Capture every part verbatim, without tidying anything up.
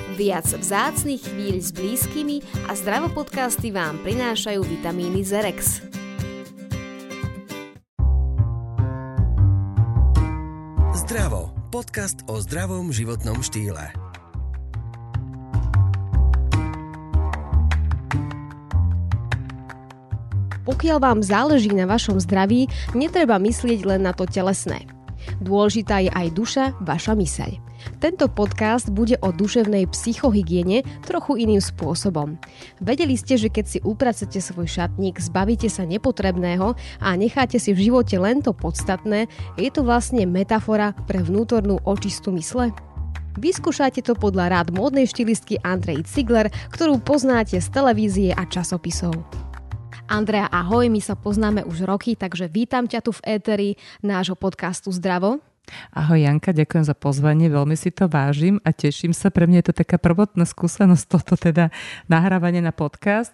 Viac vzácnych chvíľ s blízkymi a Zdravo podcasty vám prinášajú vitamíny Zerex. Zdravo. Podcast o zdravom životnom štýle. Pokiaľ vám záleží na vašom zdraví, netreba myslieť len na to telesné. Dôležitá je aj duša, vaša myseľ. Tento podcast bude o duševnej psychohygiene trochu iným spôsobom. Vedeli ste, že keď si upracete svoj šatník, zbavíte sa nepotrebného a necháte si v živote len to podstatné, je to vlastne metafora pre vnútornú očistu mysle? Vyskúšajte to podľa rád módnej štilistky Andrej Ziegler, ktorú poznáte z televízie a časopisov. Andrea, ahoj, my sa poznáme už roky, takže vítam ťa tu v éteri nášho podcastu Zdravo. Ahoj Janka, ďakujem za pozvanie, veľmi si to vážim a teším sa. Pre mňa je to taká prvotná skúsenosť, toto teda nahrávanie na podcast.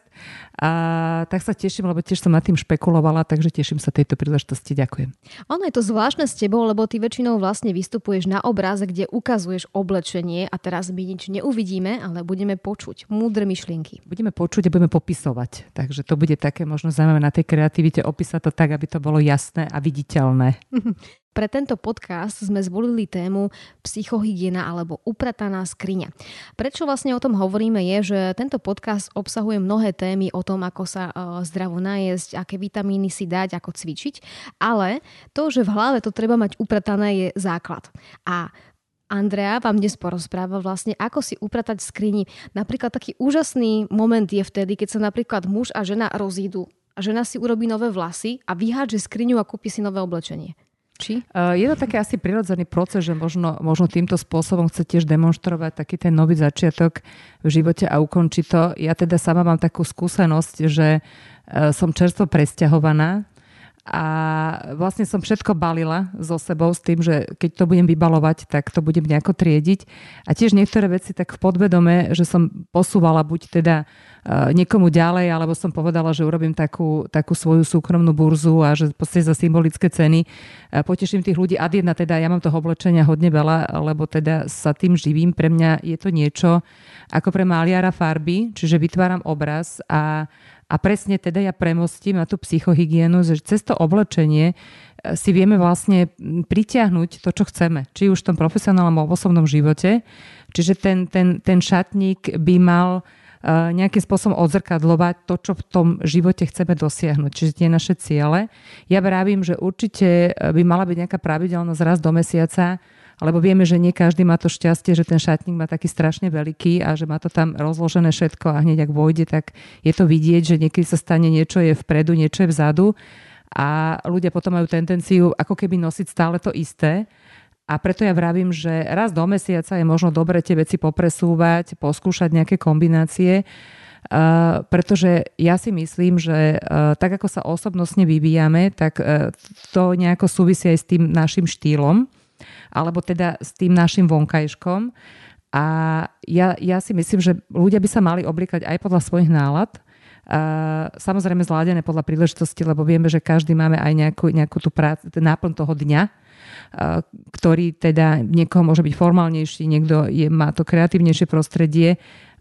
A tak sa teším, lebo tiež som nad tým špekulovala, takže teším sa tejto príležitosti. Ďakujem. Ono je to zvláštne s tebou, lebo ty väčšinou vlastne vystupuješ na obraze, kde ukazuješ oblečenie a teraz my nič neuvidíme, ale budeme počuť múdre myšlienky. Budeme počuť a budeme popisovať. Takže to bude také možno zaujímavé na tej kreativite opísať to tak, aby to bolo jasné a viditeľné. Pre tento podcast sme zvolili tému psychohygiena alebo uprataná skriňa. Prečo vlastne o tom hovoríme je, že tento podcast obsahuje mnohé témy o tom, ako sa zdravo najesť, aké vitamíny si dať, ako cvičiť, ale to, že v hlave to treba mať upratané, je základ. A Andrea vám dnes porozpráva vlastne, ako si upratať v skrini. Napríklad taký úžasný moment je vtedy, keď sa napríklad muž a žena rozídu a žena si urobí nové vlasy a vyhádže skriňu a kúpi si nové oblečenie. Či? Je to taký asi prirodzený proces, že možno, možno týmto spôsobom chce tiež demonštrovať taký ten nový začiatok v živote a ukončiť to. Ja teda sama mám takú skúsenosť, že som čerstvo presťahovaná a vlastne som všetko balila so sebou s tým, že keď to budem vybalovať, tak to budem nejako triediť. A tiež niektoré veci tak v podvedome, že som posúvala buď teda niekomu ďalej, alebo som povedala, že urobím takú, takú svoju súkromnú burzu a že podstate za symbolické ceny poteším tých ľudí. Ad jedna teda, ja mám toho oblečenia hodne veľa, lebo teda sa tým živím. Pre mňa je to niečo ako pre maliara farby, čiže vytváram obraz a A presne teda ja premostím na tú psychohygienu, že cez to oblečenie si vieme vlastne pritiahnuť to, čo chceme. Či už v tom profesionálnom alebo osobnom živote. Čiže ten, ten, ten šatník by mal nejakým spôsobom odzrkadľovať to, čo v tom živote chceme dosiahnuť. Čiže tie naše ciele. Ja vravím, že určite by mala byť nejaká pravidelnosť raz do mesiaca, lebo vieme, že nie každý má to šťastie, že ten šatník má taký strašne veľký a že má to tam rozložené všetko a hneď ak vôjde, tak je to vidieť, že niekedy sa stane niečo je vpredu, niečo je vzadu a ľudia potom majú tendenciu ako keby nosiť stále to isté. A preto ja vravím, že raz do mesiaca je možno dobre tie veci popresúvať, poskúšať nejaké kombinácie, Uh, pretože ja si myslím, že uh, tak ako sa osobnostne vyvíjame, tak uh, to nejako súvisí aj s tým našim štýlom alebo teda s tým našim vonkajškom. A ja, ja si myslím, že ľudia by sa mali obliekať aj podľa svojich nálad. Uh, samozrejme zladené podľa príležitosti, lebo vieme, že každý máme aj nejakú, nejakú tú prácu, náplň toho dňa, uh, ktorý teda niekoho môže byť formálnejší, niekto je, má to kreatívnejšie prostredie,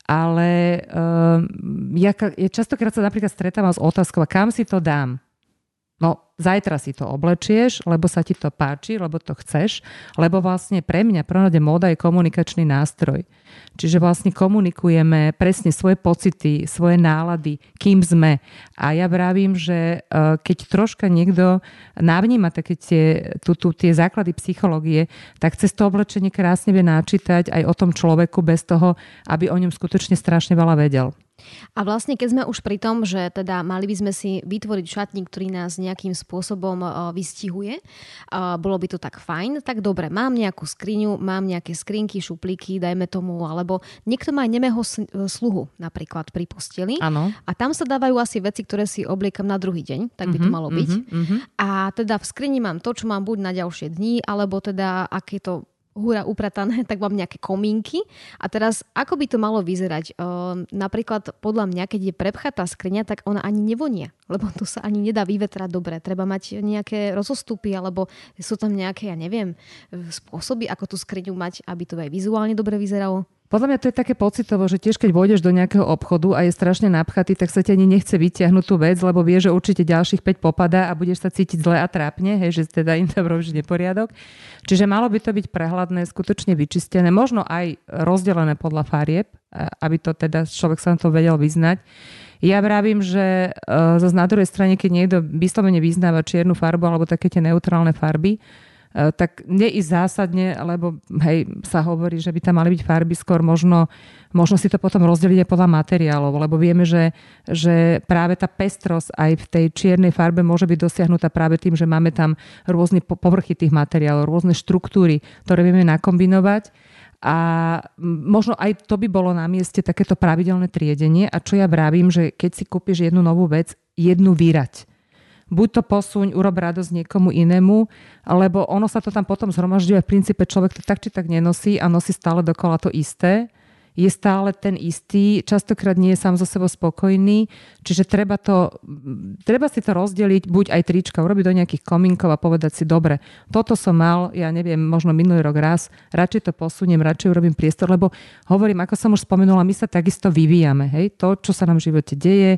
ale uh, ja, ja častokrát sa napríklad stretávam s otázkou, kam si to dám? No, zajtra si to oblečieš, lebo sa ti to páči, lebo to chceš, lebo vlastne pre mňa prvom móda je komunikačný nástroj. Čiže vlastne komunikujeme presne svoje pocity, svoje nálady, kým sme. A ja vravím, že keď troška niekto navníma také tie, tu, tu, tie základy psychológie, tak cez to oblečenie krásne vie načítať aj o tom človeku bez toho, aby o ňom skutočne strašne veľa vedel. A vlastne keď sme už pri tom, že teda mali by sme si vytvoriť šatník, ktorý nás nejakým spôsobom vystihuje, bolo by to tak fajn, tak dobre, mám nejakú skriňu, mám nejaké skrinky, šuplíky, dajme tomu, alebo niekto má nemého sluhu napríklad pri posteli. Áno. A tam sa dávajú asi veci, ktoré si obliekam na druhý deň, tak by to malo byť. Uh-huh, uh-huh. A teda v skrini mám to, čo mám buď na ďalšie dni, alebo teda aké to húra upratané, tak mám nejaké komínky. A teraz, ako by to malo vyzerať? Uh, napríklad, podľa mňa, keď je prepchatá skriňa, tak ona ani nevonia, lebo to sa ani nedá vyvetrať dobre. Treba mať nejaké rozostupy, alebo sú tam nejaké, ja neviem, spôsoby, ako tú skriňu mať, aby to aj vizuálne dobre vyzeralo. V Podľa mňa to je také pocitovo, že tiež keď vôjdeš do nejakého obchodu a je strašne napchatý, tak sa ti ani nechce vytiahnuť tú vec, lebo vie, že určite ďalších päť popadá a budeš sa cítiť zle a trápne, hej, že teda im tam robíš neporiadok. Čiže malo by to byť prehľadné, skutočne vyčistené, možno aj rozdelené podľa farieb, aby to teda človek sa na to vedel vyznať. Ja vravím, že uh, zase na druhej strane, keď niekto vyslovene vyznáva čiernu farbu alebo také tie neutrálne farby, tak neísť zásadne, lebo hej, sa hovorí, že by tam mali byť farby, skôr možno, možno si to potom rozdeliť aj podľa materiálov, lebo vieme, že, že práve tá pestrosť aj v tej čiernej farbe môže byť dosiahnutá práve tým, že máme tam rôzne povrchy tých materiálov, rôzne štruktúry, ktoré vieme nakombinovať. A možno aj to by bolo na mieste takéto pravidelné triedenie. A čo ja vravím, že keď si kúpiš jednu novú vec, jednu vyrať. Buď to posuň, urob radosť niekomu inému, lebo ono sa to tam potom zhromažďuje. V princípe človek to tak či tak nenosí a nosí stále dokola to isté. Je stále ten istý, častokrát nie je sám so sebou spokojný, čiže treba, to, treba si to rozdeliť, buď aj trička, urobiť do nejakých komínkov a povedať si, dobre, toto som mal, ja neviem, možno minulý rok raz, radšej to posuniem, radšej urobím priestor, lebo hovorím, ako som už spomenula, my sa takisto vyvíjame, hej, to, čo sa nám v živote deje,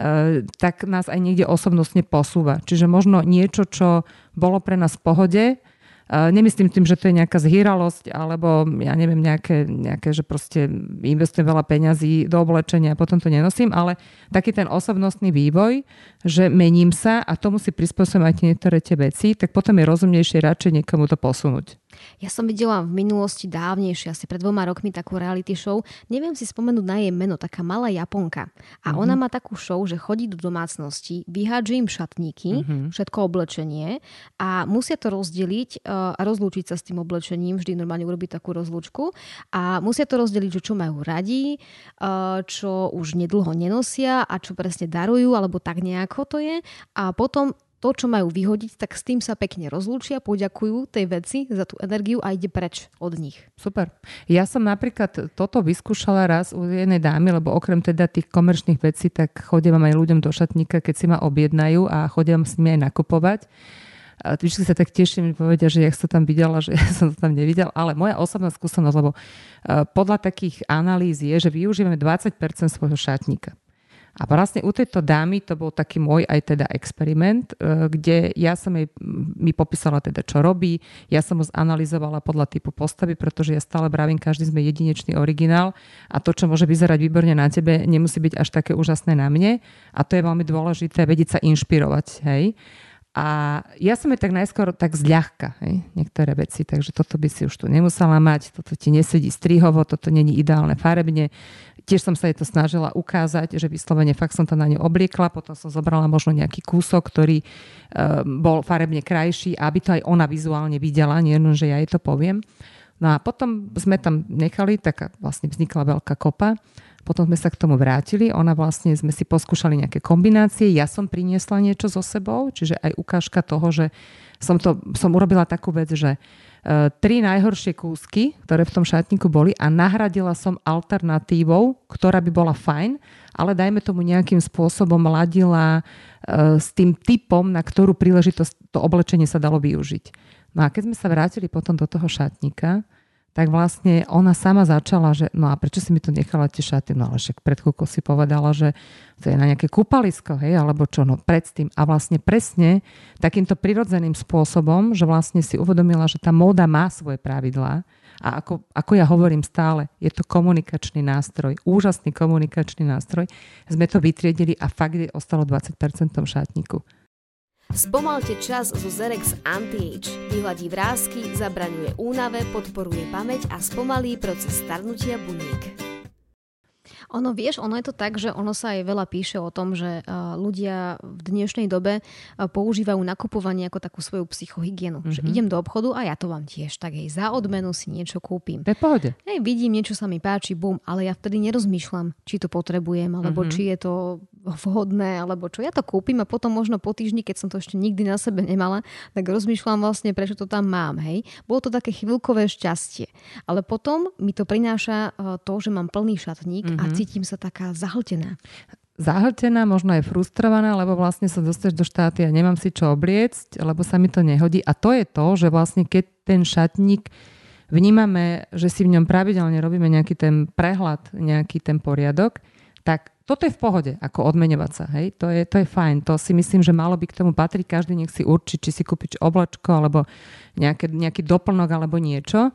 tak nás aj niekde osobnostne posúva. Čiže možno niečo, čo bolo pre nás v pohode, nemyslím tým, že to je nejaká zhýralosť alebo ja neviem, nejaké, nejaké že proste investujem veľa peňazí do oblečenia a potom to nenosím, ale taký ten osobnostný vývoj, že mením sa a tomu si prispôsobím niektoré tie veci, tak potom je rozumnejšie radšej niekomu to posunúť. Ja som videla v minulosti dávnejšie, asi pred dvoma rokmi takú reality show. Neviem si spomenúť na jej meno, taká malá Japonka. A mm-hmm. ona má takú show, že chodí do domácnosti, vyhádže im šatníky, mm-hmm. všetko oblečenie a musia to rozdeliť a rozlúčiť sa s tým oblečením. Vždy normálne urobiť takú rozlúčku. A musia to rozdeliť, že čo majú radi, čo už nedlho nenosia a čo presne darujú, alebo tak nejako to je. A potom to, čo majú vyhodiť, tak s tým sa pekne rozlúčia, poďakujú tej veci za tú energiu a ide preč od nich. Super. Ja som napríklad toto vyskúšala raz u jednej dámy, lebo okrem teda tých komerčných vecí, tak chodím aj ľuďom do šatníka, keď si ma objednajú a chodím s nimi aj nakupovať. A vždy sa tak teším, mi povedia, že ja som tam videla, že ja som to tam nevidel, ale moja osobná skúsenosť, lebo podľa takých analýz je, že využívame dvadsať percent svojho šatníka. A vlastne u tejto dámy to bol taký môj aj teda experiment, kde ja som jej, mi popísala teda, čo robí. Ja som ho zanalizovala podľa typu postavy, pretože ja stále vravím, každý sme jedinečný originál a to, čo môže vyzerať výborne na tebe, nemusí byť až také úžasné na mne. A to je veľmi dôležité, vedieť sa inšpirovať, hej. A ja som je tak najskôr tak zľahka, hej, niektoré veci, takže toto by si už tu nemusela mať, toto ti nesedí strihovo, toto není ideálne farebne. Tiež som sa jej to snažila ukázať, že vyslovene fakt som to na ňu obliekla, potom som zobrala možno nejaký kúsok, ktorý uh, bol farebne krajší, aby to aj ona vizuálne videla, nie len, že ja jej to poviem. No a potom sme tam nechali, taká vlastne vznikla veľká kopa. Potom sme sa k tomu vrátili, ona vlastne sme si poskúšali nejaké kombinácie, ja som priniesla niečo so sebou, čiže aj ukážka toho, že som, to, som urobila takú vec, že uh, tri najhoršie kúsky, ktoré v tom šatníku boli a nahradila som alternatívou, ktorá by bola fajn, ale dajme tomu nejakým spôsobom ladila uh, s tým typom, na ktorú príležitosť to oblečenie sa dalo využiť. No a keď sme sa vrátili potom do toho šatníka, tak vlastne ona sama začala, že no a prečo si mi to nechala tie šaty? No ale však pred chvíľkou si povedala, že to je na nejaké kúpalisko, hej, alebo čo, no predtým. A vlastne presne takýmto prirodzeným spôsobom, že vlastne si uvedomila, že tá móda má svoje pravidlá a ako, ako ja hovorím stále, je to komunikačný nástroj, úžasný komunikačný nástroj. Sme to vytriedili a fakt je ostalo dvadsať percent v tom šatníku. Spomalte čas zo Zerex Anti-Age. Vyhladí vrásky, zabraňuje únave, podporuje pamäť a spomalí proces starnutia buniek. Ono, vieš, ono je to tak, že ono sa aj veľa píše o tom, že uh, ľudia v dnešnej dobe uh, používajú nakupovanie ako takú svoju psychohygienu. Mm-hmm. Že idem do obchodu a ja to vám tiež tak hej, za odmenu si niečo kúpim. To je v pohode. Hej, vidím, niečo sa mi páči, bum, ale ja vtedy nerozmýšľam, či to potrebujem, alebo mm-hmm. či je to vhodné, alebo čo. Ja to kúpim a potom možno po týždni, keď som to ešte nikdy na sebe nemala, tak rozmýšľam vlastne, prečo to tam mám. Hej. Bolo to také chvíľkové šťastie. Ale potom mi to prináša uh, to, že mám plný šatník mm-hmm. a cítim sa taká zahltená. Zahltená, možno aj frustrovaná, lebo vlastne sa dostaneš do štáty a nemám si čo obliecť, lebo sa mi to nehodí. A to je to, že vlastne keď ten šatník vnímame, že si v ňom pravidelne robíme nejaký ten prehľad, nejaký ten poriadok, tak toto je v pohode, ako odmeňovať sa. Hej? To je, to je fajn. To si myslím, že malo by k tomu patriť. Každý nech si určí, či si kúpiť oblačko, alebo nejaké, nejaký doplnok, alebo niečo.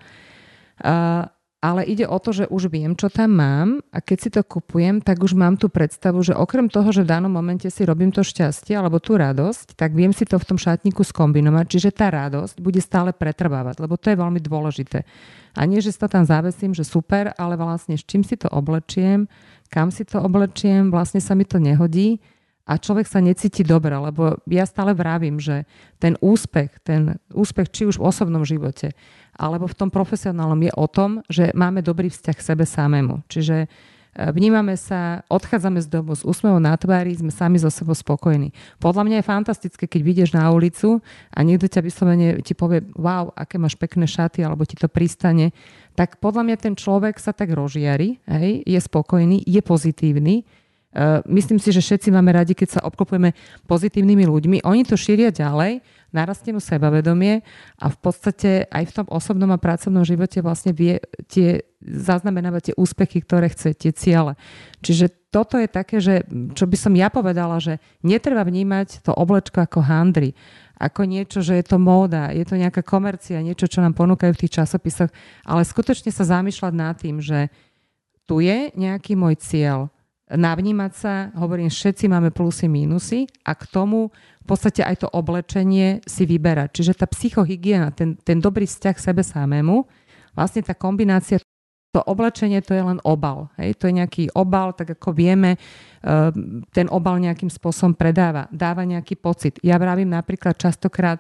Uh, ale ide o to, že už viem, čo tam mám a keď si to kupujem, tak už mám tú predstavu, že okrem toho, že v danom momente si robím to šťastie alebo tú radosť, tak viem si to v tom šatníku skombinovať, čiže tá radosť bude stále pretrvávať, lebo to je veľmi dôležité. A nie, že si to tam zavesím, že super, ale vlastne s čím si to oblečiem, kam si to oblečiem, vlastne sa mi to nehodí a človek sa necíti dobre, lebo ja stále vravím, že ten úspech, ten úspech či už v osobnom živote, alebo v tom profesionálnom je o tom, že máme dobrý vzťah k sebe samému. Čiže vnímame sa, odchádzame z domu s úsmevom na tvári, sme sami so sebou spokojní. Podľa mňa je fantastické, keď vyjdeš na ulicu a niekto ťa vyslovene ti povie, wow, aké máš pekné šaty, alebo ti to pristane, tak podľa mňa ten človek sa tak rozžiari, hej, je spokojný, je pozitívny. Uh, myslím si, že všetci máme radi, keď sa obklopujeme pozitívnymi ľuďmi. Oni to šíria ďalej, narastie mu sebavedomie a v podstate aj v tom osobnom a pracovnom živote vlastne vie tie, zaznamenávať tie úspechy, ktoré chce, tie ciele. Čiže toto je také, že čo by som ja povedala, že netreba vnímať to oblečko ako handry, ako niečo, že je to móda, je to nejaká komercia, niečo, čo nám ponúkajú v tých časopisoch, ale skutočne sa zamýšľať nad tým, že tu je nejaký môj cieľ, navnímať sa, hovorím, všetci máme plusy, mínusy a k tomu v podstate aj to oblečenie si vyberať. Čiže tá psychohygiena, ten, ten dobrý vzťah k sebe samému, vlastne tá kombinácia, to oblečenie to je len obal. Hej? To je nejaký obal, tak ako vieme, ten obal nejakým spôsobom predáva, dáva nejaký pocit. Ja vravím napríklad častokrát,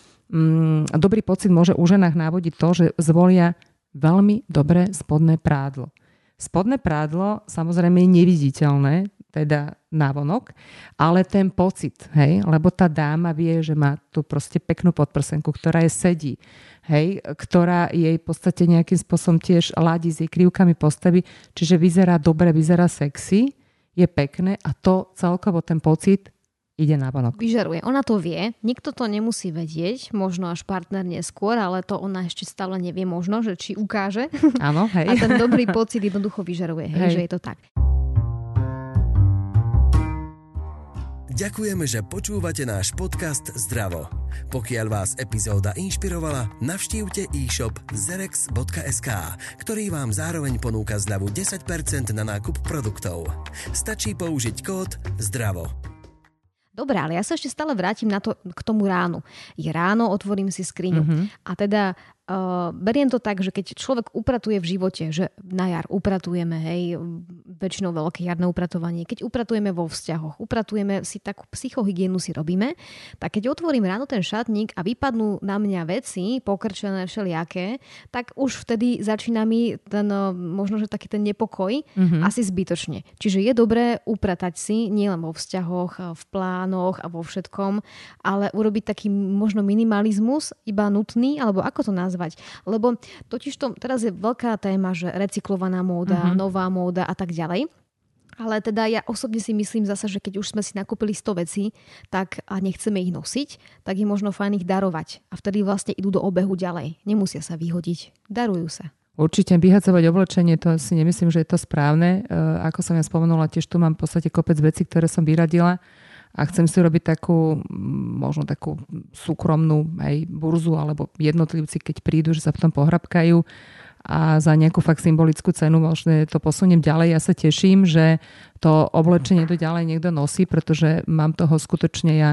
mm, dobrý pocit môže u ženách návodiť to, že zvolia veľmi dobré spodné prádlo. Spodné prádlo samozrejme je neviditeľné, teda návonok, ale ten pocit, hej, lebo tá dáma vie, že má tú proste peknú podprsenku, ktorá je sedí, hej, ktorá jej v podstate nejakým spôsobom tiež ladí s jej krivkami postavy, čiže vyzerá dobre, vyzerá sexy, je pekné a to celkovo ten pocit ide navonok. Vyžaruje. Ona to vie, nikto to nemusí vedieť, možno až partner neskôr, ale to ona ešte stále nevie možno, že či ukáže. Áno, hej. A ten dobrý pocit jednoducho vyžaruje, hej, hej. Že je to tak. Ďakujeme, že počúvate náš podcast Zdravo. Pokiaľ vás epizóda inšpirovala, navštívte e-shop zerex bodka es ká, ktorý vám zároveň ponúka zľavu desať percent na nákup produktov. Stačí použiť kód ZDRAVO. Dobre, ale ja sa ešte stále vrátim na to, k tomu ránu. Je ráno, otvorím si skriňu. Mm-hmm. A teda uh, beriem to tak, že keď človek upratuje v živote, že na jar upratujeme, hej, väčšinou veľké jarné upratovanie, keď upratujeme vo vzťahoch, upratujeme si takú psychohygienu si robíme, tak keď otvorím ráno ten šatník a vypadnú na mňa veci, pokrčené všelijaké, tak už vtedy začína mi ten, možno, že taký ten nepokoj, mm-hmm. asi zbytočne. Čiže je dobré upratať si, nielen vo vzťahoch, v plánoch a vo všetkom, ale urobiť taký možno minimalizmus, iba nutný, alebo ako to nazvať. Lebo totiž to teraz je veľká téma, že recyklovaná móda, mm-hmm. nová móda a tak ďalej. Ale teda ja osobne si myslím zasa, že keď už sme si nakúpili sto vecí, tak a nechceme ich nosiť, tak je možno fajn ich darovať. A vtedy vlastne idú do obehu ďalej. Nemusia sa vyhodiť. Darujú sa. Určite vyhadzovať oblečenie, to si nemyslím, že je to správne. E, ako som ja spomenula, tiež tu mám v podstate kopec vecí, ktoré som vyradila a chcem si robiť takú, možno takú súkromnú aj burzu, alebo jednotlivci, keď prídu, že sa v tom pohrabkajú a za nejakú fakt symbolickú cenu možno to posuniem ďalej. Ja sa teším, že to oblečenie to ďalej niekto nosí, pretože mám toho skutočne ja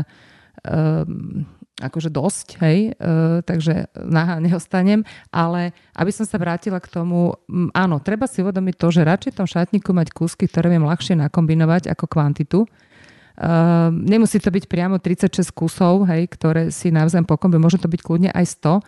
um, akože dosť, hej, uh, takže nahá neostanem, ale aby som sa vrátila k tomu, um, áno, treba si uvedomiť to, že radšej v tom šatníku mať kúsky, ktoré viem ľahšie nakombinovať ako kvantitu. Uh, nemusí to byť priamo tridsaťšesť kusov, hej, ktoré si navzájom pokombinujem, môže to byť kľudne aj sto,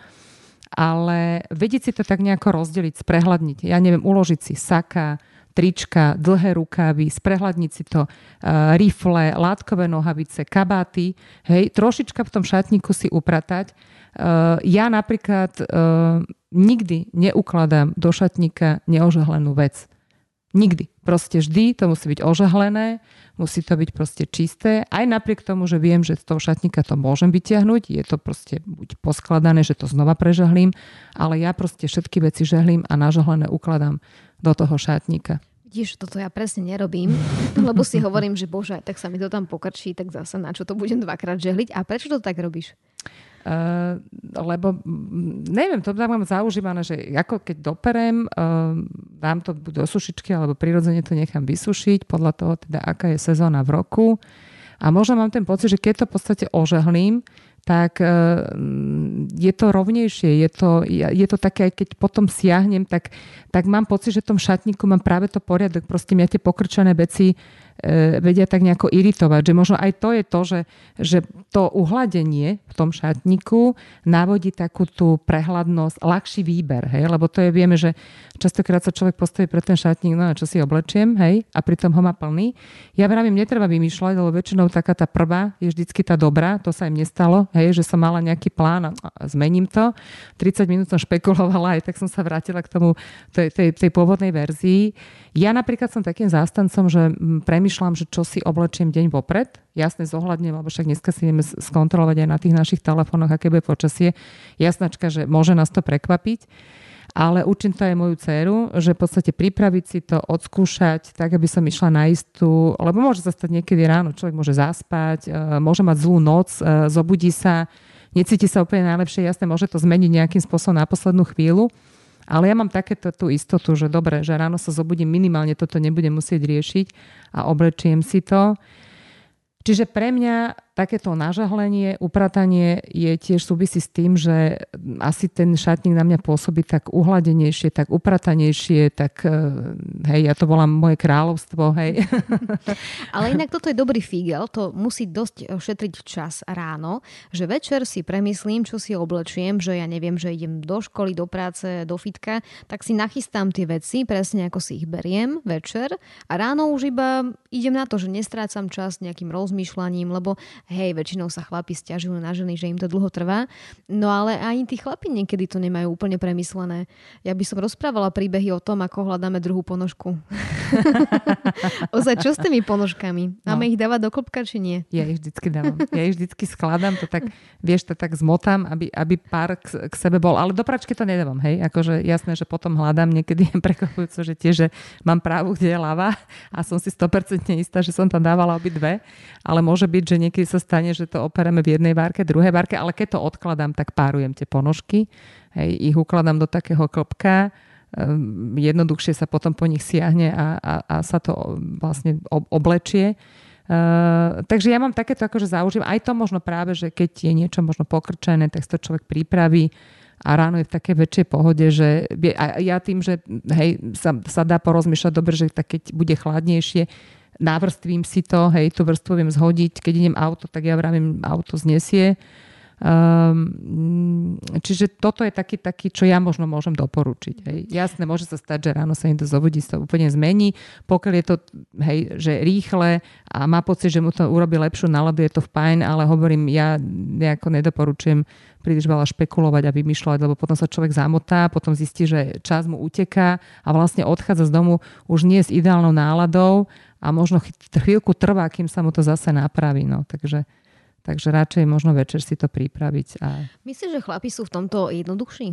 ale vedieť si to tak nejako rozdeliť, sprehľadniť. Ja neviem, uložiť si saka, trička, dlhé rukávy, sprehľadniť si to, uh, rifle, látkové nohavice, kabáty, hej, trošička v tom šatníku si upratať. Uh, ja napríklad uh, nikdy neukladám do šatníka neožehlenú vec. Nikdy. Proste vždy to musí byť ožehlené, musí to byť proste čisté. Aj napriek tomu, že viem, že z toho šatníka to môžem vyťahnuť, je to proste buď poskladané, že to znova prežehlím, ale ja proste všetky veci žehlím a nažehlené ukladám do toho šatníka. Vidíš, toto ja presne nerobím, lebo si hovorím, že bože, tak sa mi to tam pokrčí, tak zase na čo to budem dvakrát žehliť. A prečo to tak robíš? Uh, lebo neviem, to tam mám zaužívané, že ako keď doperem, uh, dám to buď do sušičky, alebo prirodzene to nechám vysušiť, podľa toho teda, aká je sezóna v roku. A možno mám ten pocit, že keď to v podstate ožehlím, tak uh, je to rovnejšie, je to, je to také, aj keď potom siahnem, tak, tak mám pocit, že v tom šatníku mám práve to poriadok, proste mňa tie pokrčené veci vedia tak nejako iritovať. Že možno aj to je to, že, že to uhladenie v tom šatníku navodí takú tú prehľadnosť, ľahší výber, hej? Lebo to je, vieme, že častokrát sa človek postaví pre ten šatník, no čo si oblečiem, hej? A pritom ho má plný. Ja vravím, netreba vymýšľať, lebo väčšinou taká tá prvá je vždycky tá dobrá, to sa im nestalo, hej? Že som mala nejaký plán a zmením to. tridsať minút som špekulovala, aj tak som sa vrátila k tomu tej, tej, tej pôvodnej verzii. Ja napríklad som takým zástancom, že premýšľam, že čo si oblečiem deň vopred. Jasne zohľadnem, lebo však dneska si ideme skontrolovať aj na tých našich telefónoch, aké bude počasie. Jasnačka, že môže nás to prekvapiť. Ale učím to aj moju dceru, že v podstate pripraviť si to, odskúšať, tak aby som išla na istú, lebo môže sa stať niekedy ráno, človek môže zaspať, môže mať zlú noc, zobudí sa, necíti sa úplne najlepšie, jasne, môže to zmeniť nejakým spôsobom na poslednú chvíľu. Ale ja mám takéto tú istotu, že dobre, že ráno sa zobudím, minimálne toto nebudem musieť riešiť a oblečiem si to. Čiže pre mňa takéto nažahlenie, upratanie je tiež súvisí s tým, že asi ten šatník na mňa pôsobí tak uhladenejšie, tak upratanejšie, tak hej, ja to volám moje kráľovstvo, hej. Ale inak toto je dobrý fígel, to musí dosť šetriť čas ráno, že večer si premyslím, čo si oblečiem, že ja neviem, že idem do školy, do práce, do fitka, tak si nachystám tie veci, presne ako si ich beriem večer a ráno už iba idem na to, že nestrácam čas nejakým rozmýšľaním, lebo hej, väčšinou sa chlapi sťažujú na ženy, že im to dlho trvá. No ale aj tí chlapi niekedy to nemajú úplne premyslené. Ja by som rozprávala príbehy o tom, ako hľadáme druhú ponožku. Ozaj, čo s tými ponožkami? Máme no. ich dávať do klopka, či nie? Ja ich vždycky dávam. Ja ich vždycky skladám, to tak, vieš, to tak zmotám, aby, aby pár k, k sebe bol. Ale do pračky to nedávam, hej. Akože jasné, že potom hľadám niekedy prekvapujúco, že tiež, že mám právu, kde je ľava a som si sto percent istá, že som tam dávala obidve. Ale môže byť, že niekedy sa stane, že to opereme v jednej várke, druhej várke, ale keď to odkladám, tak párujem tie ponožky. Hej, ich ukladám do takého klopka, um, jednoduchšie sa potom po nich siahne a, a, a sa to vlastne oblečie. Uh, takže ja mám takéto akože zaužím. Aj to možno práve, že keď je niečo možno pokrčené, tak to človek pripraví a ráno je v takej väčšej pohode, že a ja tým, že hej, sa, sa dá porozmýšľať dobre, že tak keď bude chladnejšie, návrstvím si to, hej, tú vrstvu viem zhodiť. Keď idem auto, tak ja vravím, auto znesie. Um, čiže toto je taký, taký, čo ja možno môžem doporučiť. Hej. Jasné, môže sa stať, že ráno sa niekto zobudí, sa to úplne zmení. Pokiaľ je to, hej, že rýchle a má pocit, že mu to urobí lepšiu náladu, je to fajn, ale hovorím, ja nejako nedoporučujem príliš veľa špekulovať a vymýšľať, lebo potom sa človek zamotá, potom zistí, že čas mu uteká a vlastne odchádza z domu už nie s ideálnou náladou a možno chvíľku trvá, kým sa mu to zase napraví. No. Takže, takže radšej možno večer si to pripraviť. A... Myslíš, že chlapi sú v tomto jednoduchší?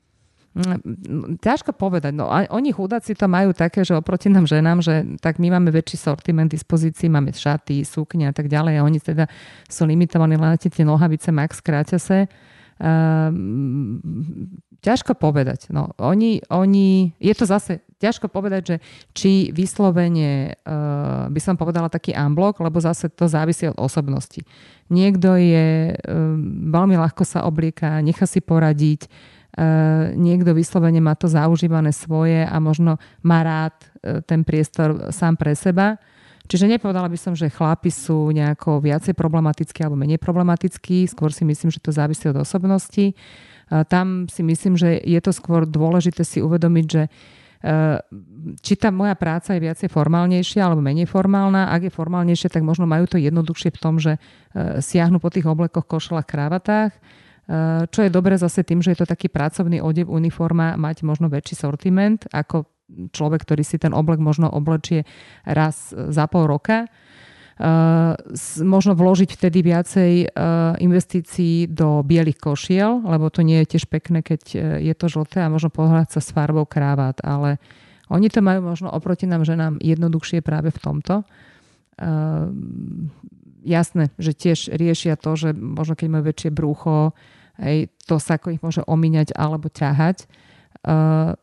Ťažko povedať. No, oni chudáci to majú také, že oproti nám ženám, že tak my máme väčší sortiment dispozícií, máme šaty, sukne a tak ďalej a oni teda sú limitovaní len na tie nohavice max kráťase. Um, ťažko povedať. No, oni, oni, je to zase ťažko povedať, že či vyslovene uh, by som povedala taký unblock, lebo zase to závisí od osobnosti. Niekto je um, veľmi ľahko sa oblieka, nechá si poradiť, uh, niekto vyslovene má to zaužívané svoje a možno má rád uh, ten priestor sám pre seba. Čiže nepovedala by som, že chlapi sú nejako viacej problematickí alebo menej problematickí. Skôr si myslím, že to závisí od osobnosti. Tam si myslím, že je to skôr dôležité si uvedomiť, že či tá moja práca je viacej formálnejšia alebo menej formálna. Ak je formálnejšia, tak možno majú to jednoduchšie v tom, že siahnu po tých oblekoch, košelách, kravatách. Čo je dobré zase tým, že je to taký pracovný odev, uniforma, mať možno väčší sortiment ako človek, ktorý si ten oblek možno oblečie raz za pol roka. Uh, možno vložiť vtedy viacej uh, investícií do bielých košiel, lebo to nie je tiež pekné, keď je to žlté a možno pohrať sa s farbou krávát, ale oni to majú možno oproti nám ženám jednoduchšie práve v tomto. Uh, jasné, že tiež riešia to, že možno keď majú väčšie brúcho, hej, to sa ako ich môže omíňať alebo ťahať. Uh,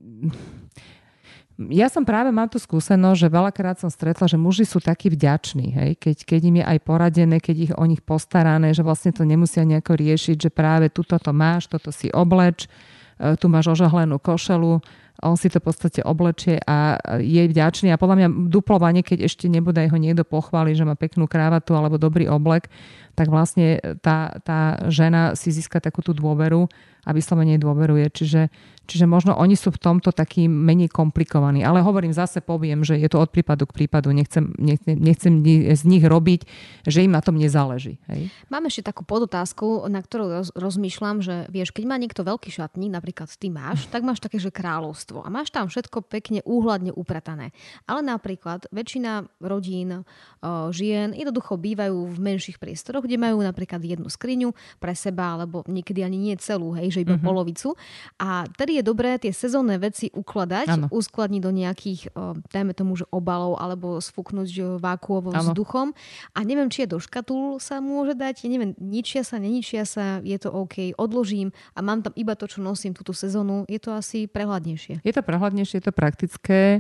Ja som práve mám tú skúsenosť, že veľakrát som stretla, že muži sú takí vďační, hej? Keď, keď im je aj poradené, keď ich o nich postarané, že vlastne to nemusia nejako riešiť, že práve tuto to máš, toto si obleč, tu máš ožahlenú košelu, on si to v podstate oblečie a je vďačný a podľa mňa duplovanie, keď ešte nebude ho niekto pochváli, že má peknú krávatu alebo dobrý oblek, tak vlastne tá, tá žena si získa takú tú dôveru a vyslovene dôveruje. Čiže, čiže možno oni sú v tomto taký menej komplikovaní. Ale hovorím, zase poviem, že je to od prípadu k prípadu. Nechcem, nechcem, nechcem z nich robiť, že im na tom nezáleží. Hej? Mám ešte takú podotázku, na ktorú roz, rozmýšľam, že vieš, keď má niekto veľký šatník, napríklad ty máš, tak máš také, že kráľovstvo. A máš tam všetko pekne úhľadne upratané. Ale napríklad väčšina rodín, o, žien jednoducho bývajú v menších priestoroch, kde majú napríklad jednu skriňu pre seba, alebo niekedy ani nie celú, hej, že iba uh-huh. polovicu. A tedy je dobré tie sezónne veci ukladať, ano. uskladniť do nejakých, dajme tomu, že obalov, alebo sfúknuť vákuovým vzduchom. A neviem, či je do škatul sa môže dať, ja neviem, ničia sa, neničia sa, je to OK, odložím a mám tam iba to, čo nosím túto sezónu, je to asi prehľadnejšie. Je to prehľadnejšie, je to praktické.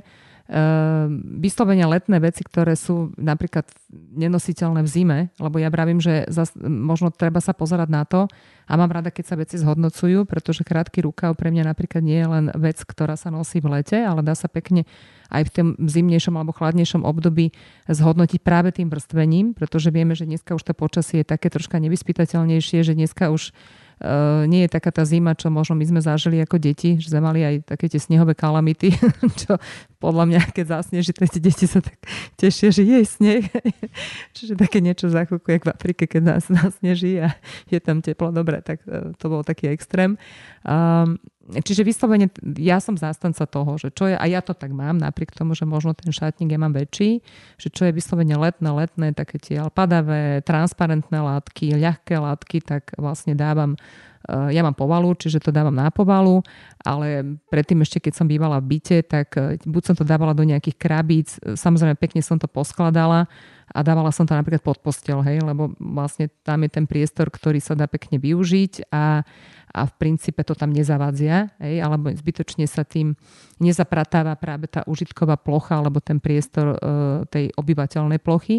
Uh, vyslovene letné veci, ktoré sú napríklad nenositeľné v zime, lebo ja vravím, že zas, možno treba sa pozerať na to a mám rada, keď sa veci zhodnocujú, pretože krátky rukav pre mňa napríklad nie je len vec, ktorá sa nosí v lete, ale dá sa pekne aj v tom zimnejšom alebo chladnejšom období zhodnotiť práve tým vrstvením, pretože vieme, že dneska už to počasie je také troška nevyspytateľnejšie, že dneska už Uh, nie je taká tá zima, čo možno my sme zažili ako deti, že sme mali aj také tie snehové kalamity, čo podľa mňa, keď zasneží, tie deti sa tak tešia, že je sneh. Čiže také niečo za chvíľku, jak v Afrike, keď nás nasneží a je tam teplo. Dobre, tak uh, to bol taký extrém. Um, Čiže vyslovene ja som zástanca toho, že čo je, a ja to tak mám, napriek tomu, že možno ten šatník ja mám väčší, že čo je vyslovene letné, letné, také tie padavé, transparentné látky, ľahké látky, tak vlastne dávam, ja mám povalu, čiže to dávam na povalu, ale predtým ešte, keď som bývala v byte, tak buď som to dávala do nejakých krabíc, samozrejme pekne som to poskladala a dávala som to napríklad pod posteľ, hej, lebo vlastne tam je ten priestor, ktorý sa dá pekne využiť a a v princípe to tam nezavadzia, hej, alebo zbytočne sa tým nezapratáva práve tá užitková plocha alebo ten priestor e, tej obyvateľnej plochy.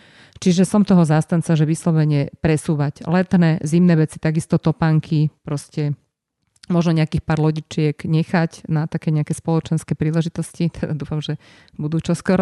Čiže som toho zástanca, že vyslovene presúvať letné, zimné veci, takisto topánky, proste možno nejakých pár lodičiek nechať na také nejaké spoločenské príležitosti. Teda dúfam, že budú čoskoro.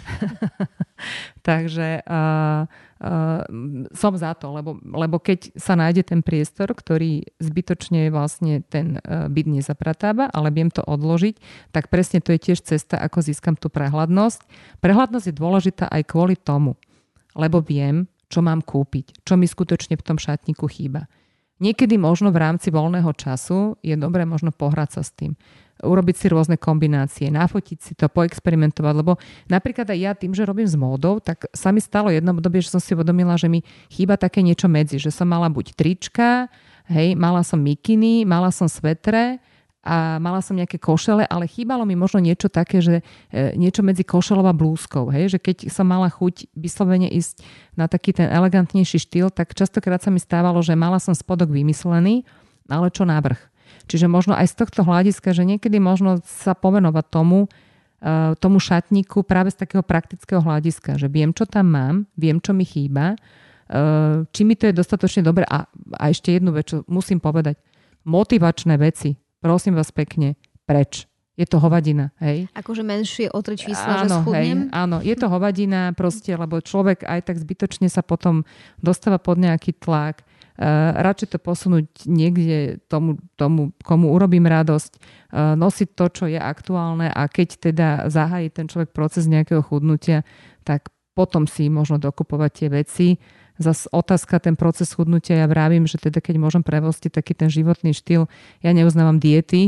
Takže uh, uh, som za to, lebo, lebo keď sa nájde ten priestor, ktorý zbytočne vlastne ten uh, byt nezapratáva, ale viem to odložiť, tak presne to je tiež cesta, ako získam tú prehľadnosť. Prehľadnosť je dôležitá aj kvôli tomu, lebo viem, čo mám kúpiť, čo mi skutočne v tom šatníku chýba. Niekedy možno v rámci voľného času je dobré možno pohrať sa s tým. Urobiť si rôzne kombinácie, nafotiť si to, poexperimentovať, lebo napríklad aj ja tým, že robím s módou, tak sa mi stalo jedno obdobie, že som si uvedomila, že mi chýba také niečo medzi, že som mala buď trička, hej, mala som mikiny, mala som svetre a mala som nejaké košele, ale chýbalo mi možno niečo také, že e, niečo medzi košelou a blúzkou, hej, že keď som mala chuť vyslovene ísť na taký ten elegantnejší štýl, tak častokrát sa mi stávalo, že mala som spodok vymyslený, ale čo návrh. Čiže možno aj z tohto hľadiska, že niekedy možno sa povenovať tomu, e, tomu šatníku práve z takého praktického hľadiska, že viem, čo tam mám, viem, čo mi chýba, e, či mi to je dostatočne dobre a, a ešte jednu vec, čo musím povedať, motivačné veci. Prosím vás pekne, preč. Je to hovadina, hej? Akože menšie o tri čísla, áno, že schudnem? Hej, áno, je to hovadina proste, lebo človek aj tak zbytočne sa potom dostáva pod nejaký tlak. Uh, radšej to posunúť niekde tomu, tomu, komu urobím radosť, uh, nosiť to, čo je aktuálne a keď teda zahájí ten človek proces nejakého chudnutia, tak potom si možno dokupovať tie veci. Zas otázka, ten proces chudnutia, ja vravím, že teda keď môžem prevostiť taký ten životný štýl, ja neuznávam diety,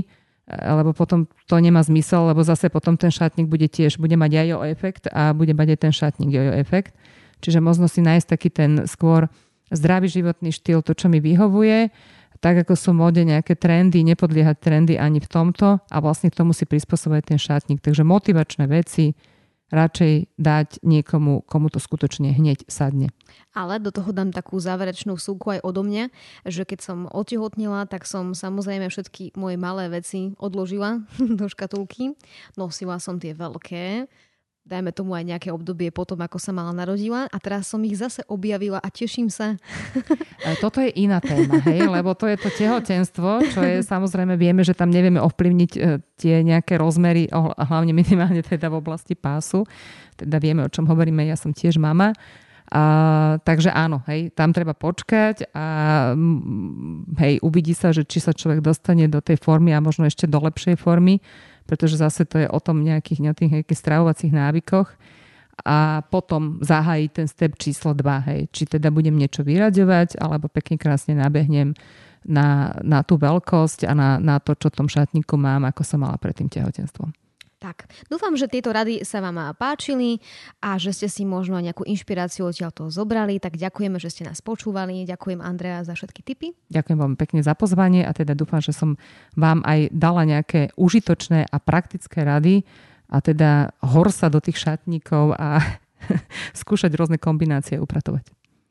lebo potom to nemá zmysel, lebo zase potom ten šatník bude tiež, bude mať jojo efekt a bude mať aj ten šatník jojo efekt. Čiže možno si nájsť taký ten skôr zdravý životný štýl, to, čo mi vyhovuje, tak ako sú v móde nejaké trendy, nepodliehať trendy ani v tomto a vlastne k tomu si prispôsobovať ten šatník. Takže motivačné veci radšej dať niekomu, komu to skutočne hneď sadne. Ale do toho dám takú záverečnú súku aj odo mňa, že keď som otehotnila, tak som samozrejme všetky moje malé veci odložila do škatulky. Nosila som tie veľké, dajme tomu aj nejaké obdobie potom, ako sa mala narodila a teraz som ich zase objavila a teším sa. Toto je iná téma, hej, lebo to je to tehotenstvo, čo je samozrejme, vieme, že tam nevieme ovplyvniť tie nejaké rozmery, hlavne minimálne teda v oblasti pásu. Teda vieme, o čom hovoríme, ja som tiež mama. A, takže áno, hej, tam treba počkať a hej, uvidí sa, že či sa človek dostane do tej formy a možno ešte do lepšej formy, pretože zase to je o tom nejakých, nejakých, nejakých stravovacích návykoch a potom zahájí ten step číslo dva, hej, či teda budem niečo vyraďovať alebo pekne krásne nabehnem na, na tú veľkosť a na, na to, čo v tom šatníku mám, ako som mala pred tým tehotenstvom. Tak, dúfam, že tieto rady sa vám páčili a že ste si možno nejakú inšpiráciu odtiaľ toho zobrali, tak ďakujeme, že ste nás počúvali. Ďakujem, Andrea, za všetky tipy. Ďakujem vám pekne za pozvanie a teda dúfam, že som vám aj dala nejaké užitočné a praktické rady a teda hor sa do tých šatníkov a skúšať rôzne kombinácie upratovať.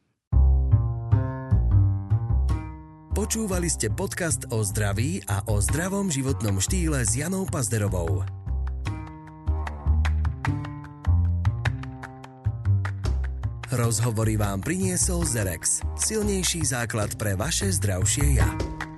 Počúvali ste podcast o zdraví a o zdravom životnom štýle s Janou Pazderovou. Rozhovory vám priniesol Zerex. Silnejší základ pre vaše zdravšie ja.